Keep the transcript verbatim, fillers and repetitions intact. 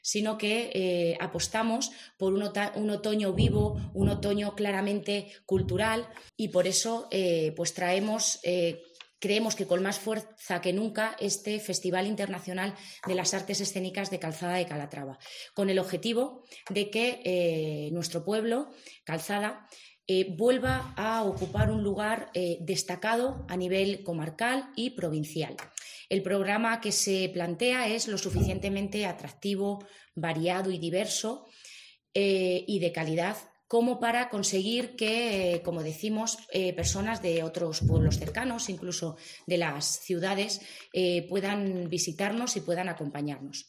sino que eh, apostamos por un, un otoño vivo, un otoño claramente cultural, y por eso eh, pues traemos, eh, creemos que con más fuerza que nunca, este Festival Internacional de las Artes Escénicas de Calzada de Calatrava, con el objetivo de que eh, nuestro pueblo, Calzada, eh, vuelva a ocupar un lugar eh, destacado a nivel comarcal y provincial. El programa que se plantea es lo suficientemente atractivo, variado y diverso eh, y de calidad como para conseguir que, eh, como decimos, eh, personas de otros pueblos cercanos, incluso de las ciudades, eh, puedan visitarnos y puedan acompañarnos.